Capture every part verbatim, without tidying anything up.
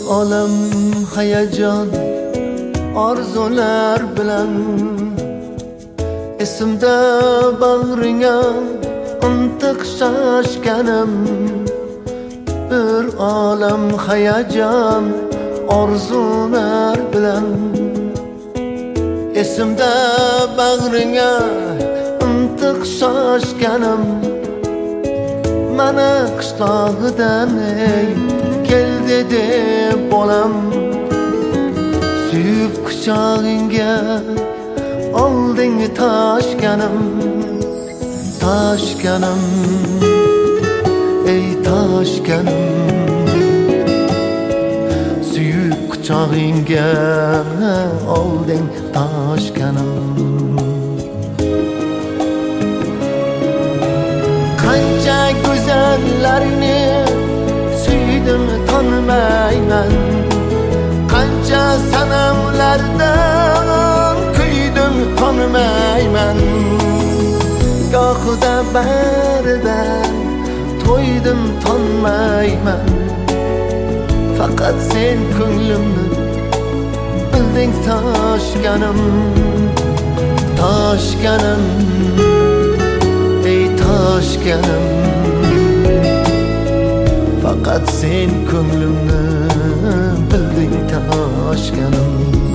olam hayajon orzular bilan esimda bag'ringa intiq shoshganim bir olam hayajon orzular bilan esimda bag'ringa intiq shoshganim mana qishlog'idan ey keldi deb bolam suyib quchog'ingga olding toshganim toshganim ey toshganim suyib quchog'ingga olding toshganim qancha go'zallarni suydim tanmayman qancha sanamlardan kuydim tanmayman gohida baridan to'ydim tanmayman faqat sen ko'nglimni bilding toshganim toshganim ey toshganim faqat sen ko'nglimni bilding toshganim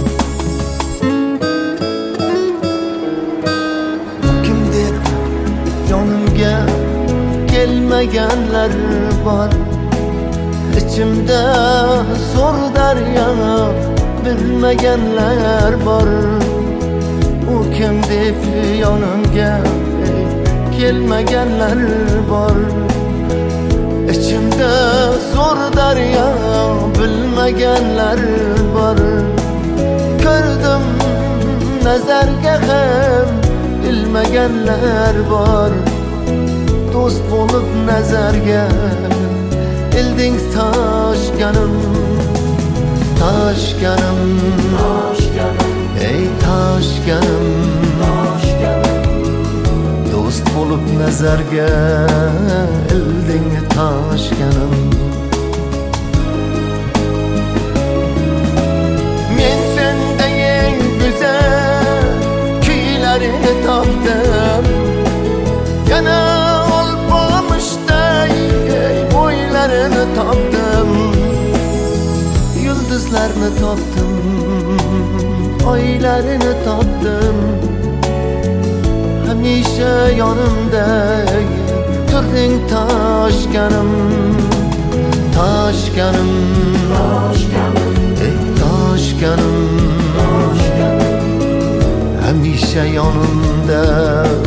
kimdir yonimga kelmaganlar bor ichimda zo'r daryo bilmaganlar bor u kim deb yonimga kelmaganlar bor İçimde zor daryo bilmaganlar bor ko'rdim nazarga ham ilmaganlar bor do'st bo'lib nazarga ilding toshganim toshganim ey toshganim do'st bo'lib nazarga ilding toshganim men senda eng go'zal kuylarni topdim yana olpomushday bo'ylarini topdim yulduzlarni topdim oylarini topdim hamisha yonimda turding toshganim toshganim ey toshganim hamisha yonimda